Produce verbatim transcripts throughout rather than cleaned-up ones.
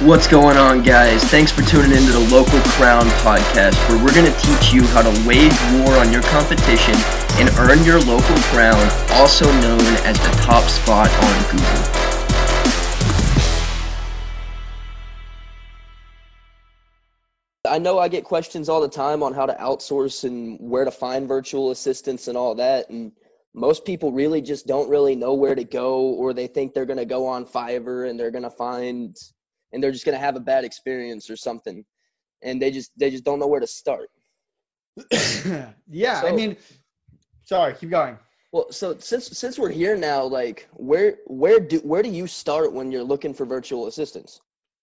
What's going on, guys? Thanks for tuning into the Local Crown podcast, where we're going to teach you how to wage war on your competition and earn your local crown, also known as the top spot on Google. I know I get questions all the time on how to outsource and where to find virtual assistants and all that, and most people really just don't really know where to go, or they think they're going to go on Fiverr and they're going to find and they're just going to have a bad experience or something. And they just, they just don't know where to start. yeah. So, I mean, sorry, keep going. Well, so since, since we're here now, like where, where do, where do you start when you're looking for virtual assistants?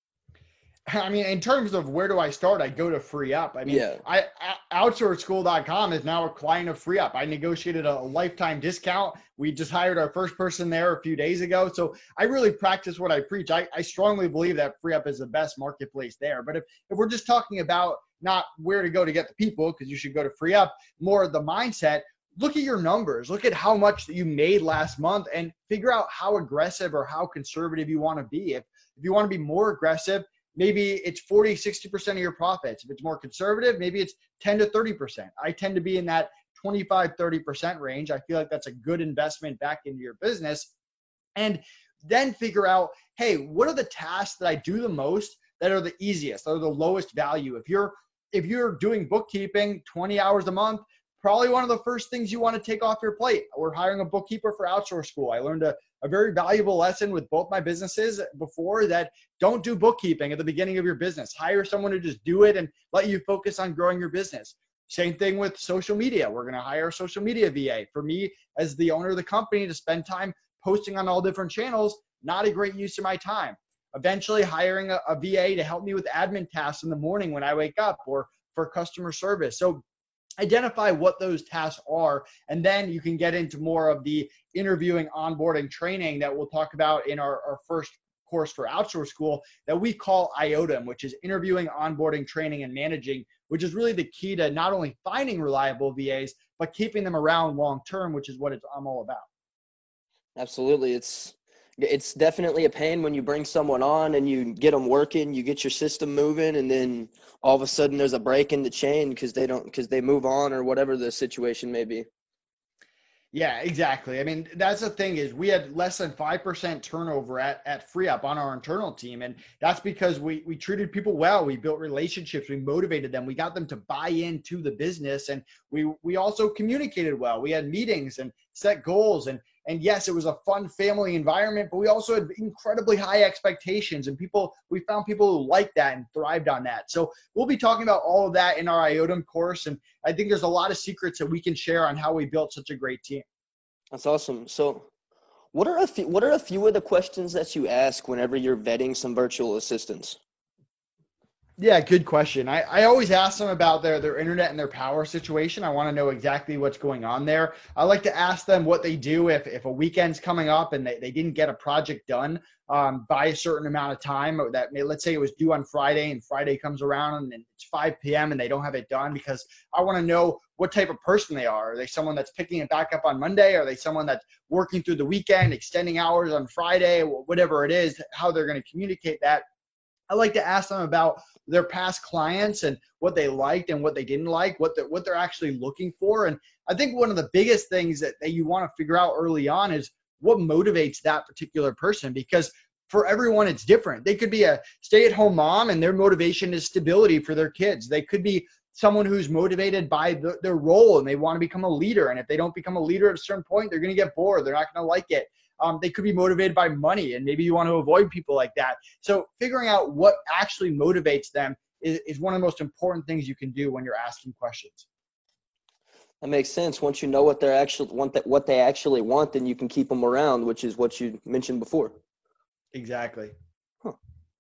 I mean, in terms of where do I start, I go to FreeUp. I mean, yeah. I, I outsource school dot com is now a client of FreeUp. I negotiated a lifetime discount. We just hired our first person there a few days ago. So I really practice what I preach. I, I strongly believe that FreeUp is the best marketplace there. But if, if we're just talking about not where to go to get the people, because you should go to FreeUp, more of the mindset, look at your numbers. Look at how much that you made last month and figure out how aggressive or how conservative you want to be. If, if you want to be more aggressive, maybe it's forty, sixty percent of your profits. If it's more conservative, maybe it's ten to thirty percent. I tend to be in that twenty-five, thirty percent range. I feel like that's a good investment back into your business. And then figure out, hey, what are the tasks that I do the most that are the easiest, that are the lowest value? If you're, if you're doing bookkeeping twenty hours a month, probably one of the first things you want to take off your plate. We're hiring a bookkeeper for Outsource School. I learned a, a very valuable lesson with both my businesses before that don't do bookkeeping at the beginning of your business. Hire someone to just do it and let you focus on growing your business. Same thing with social media. We're going to hire a social media V A. For me, as the owner of the company, to spend time posting on all different channels, not a great use of my time. Eventually hiring a, a V A to help me with admin tasks in the morning when I wake up or for customer service. So identify what those tasks are, and then you can get into more of the interviewing, onboarding, training that we'll talk about in our, our first course for Outsource School that we call I O T A M, which is interviewing, onboarding, training, and managing, which is really the key to not only finding reliable V As, but keeping them around long-term, which is what it's, I'm all about. Absolutely. It's, it's definitely a pain when you bring someone on and you get them working, you get your system moving, and then all of a sudden there's a break in the chain because they don't, because they move on or whatever the situation may be. Yeah, exactly. I mean, that's the thing is we had less than five percent turnover at, at FreeUp on our internal team. And that's because we, we treated people well. We built relationships. We motivated them. We got them to buy into the business. And we, we also communicated well. We had meetings and set goals. And, and yes, it was a fun family environment, but we also had incredibly high expectations, and people, we found people who liked that and thrived on that. So we'll be talking about all of that in our I O T A M course. And I think there's a lot of secrets that we can share on how we built such a great team. That's awesome. So what are a few, what are a few of the questions that you ask whenever you're vetting some virtual assistants? Yeah, good question. I, I always ask them about their, their internet and their power situation. I want to know exactly what's going on there. I like to ask them what they do if, if a weekend's coming up and they, they didn't get a project done um, by a certain amount of time. Or that may, let's say it was due on Friday and Friday comes around and it's five p.m. and they don't have it done, because I want to know what type of person they are. Are they someone that's picking it back up on Monday? Are they someone that's working through the weekend, extending hours on Friday, whatever it is, how they're going to communicate that. I like to ask them about their past clients and what they liked and what they didn't like, what they're, what they're actually looking for. And I think one of the biggest things that, that you want to figure out early on is what motivates that particular person, because for everyone, it's different. They could be a stay-at-home mom and their motivation is stability for their kids. They could be someone who's motivated by the, their role and they want to become a leader. And if they don't become a leader at a certain point, they're going to get bored. They're not going to like it. Um, they could be motivated by money, and maybe you want to avoid people like that. So figuring out what actually motivates them is, is one of the most important things you can do when you're asking questions. That makes sense. Once you know what they're actually want, that what they actually want, then you can keep them around, which is what you mentioned before. Exactly. Huh.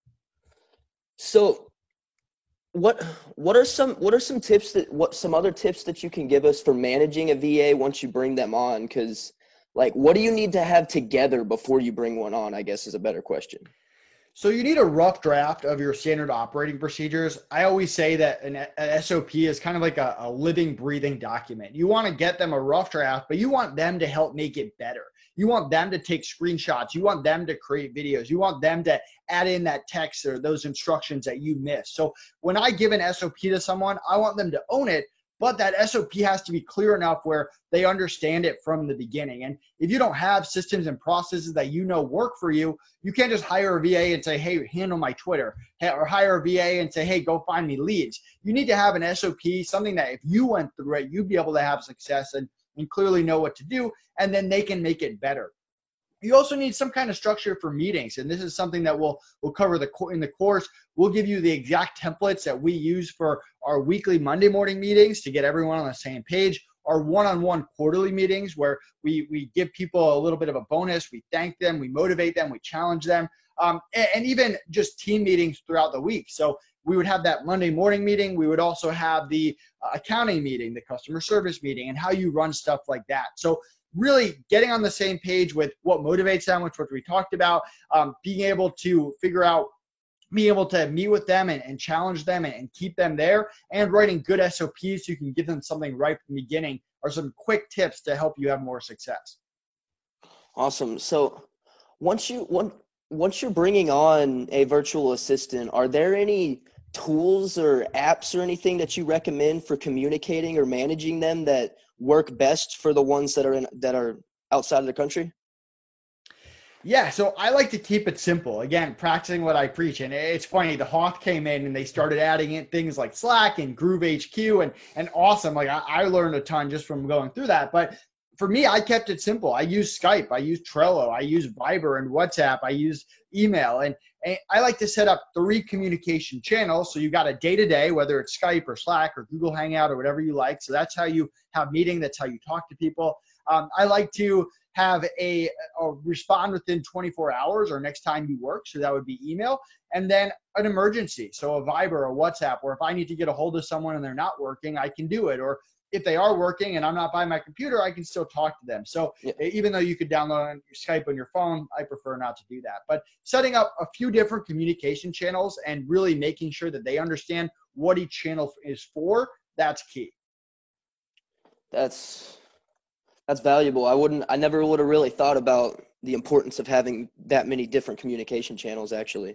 So, what what are some what are some tips that what some other tips that you can give us for managing a V A once you bring them on? Because like, what do you need to have together before you bring one on, I guess is a better question. So you need a rough draft of your standard operating procedures. I always say that an, an S O P is kind of like a, a living, breathing document. You want to get them a rough draft, but you want them to help make it better. You want them to take screenshots. You want them to create videos. You want them to add in that text or those instructions that you missed. So when I give an S O P to someone, I want them to own it, but that S O P has to be clear enough where they understand it from the beginning. And if you don't have systems and processes that you know work for you, you can't just hire a V A and say, hey, handle my Twitter, or hire a V A and say, hey, go find me leads. You need to have an S O P, something that if you went through it, you'd be able to have success and, and clearly know what to do, and then they can make it better. You also need some kind of structure for meetings, and this is something that we'll we'll cover the in the course. We'll give you the exact templates that we use for our weekly Monday morning meetings to get everyone on the same page, our one-on-one quarterly meetings where we we give people a little bit of a bonus, we thank them, we motivate them, we challenge them, um, and, and even just team meetings throughout the week. So we would have that Monday morning meeting. We would also have the uh, accounting meeting, the customer service meeting, and how you run stuff like that. So really getting on the same page with what motivates them, which what we talked about, um, being able to figure out, being able to meet with them and, and challenge them and, and keep them there, and writing good S O Ps so you can give them something right from the beginning are some quick tips to help you have more success. Awesome. So once you once once you're bringing on a virtual assistant, are there any tools or apps or anything that you recommend for communicating or managing them that work best for the ones that are in that are outside of the country? Yeah, so I like to keep it simple. Again, practicing what I preach. And it's funny, the Hoth came in and they started adding in things like Slack and Groove H Q, and and awesome. Like I, I learned a ton just from going through that. But for me, I kept it simple. I use Skype, I use Trello, I use Viber and WhatsApp, I use email. And, and I like to set up three communication channels. So you got a day-to-day, whether it's Skype or Slack or Google Hangout or whatever you like. So that's how you have meeting. That's how you talk to people. Um, I like to have a, a respond within twenty-four hours or next time you work. So that would be email. And then an emergency. So a Viber or WhatsApp, or if I need to get a hold of someone and they're not working, I can do it. Or if they are working and I'm not by my computer, I can still talk to them. So yeah. Even though you could download Skype on your phone, I prefer not to do that. But setting up a few different communication channels and really making sure that they understand what each channel is for, that's key. That's that's valuable. I wouldn't, I never would have really thought about the importance of having that many different communication channels, actually.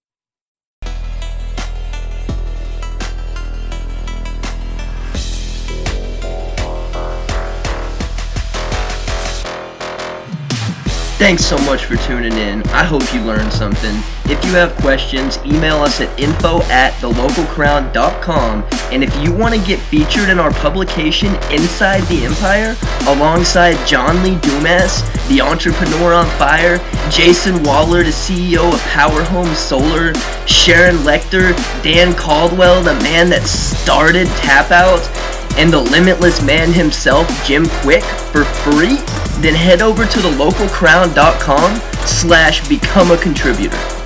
Thanks so much for tuning in. I hope you learned something. If you have questions, email us at info at the local crown dot com. And if you want to get featured in our publication Inside the Empire, alongside John Lee Dumas, the entrepreneur on fire, Jason Waller, the C E O of Power Home Solar, Sharon Lecter, Dan Caldwell, the man that started Tap Out, and the limitless man himself, Jim Quick, for free, then head over to the local crown dot com slash become a contributor.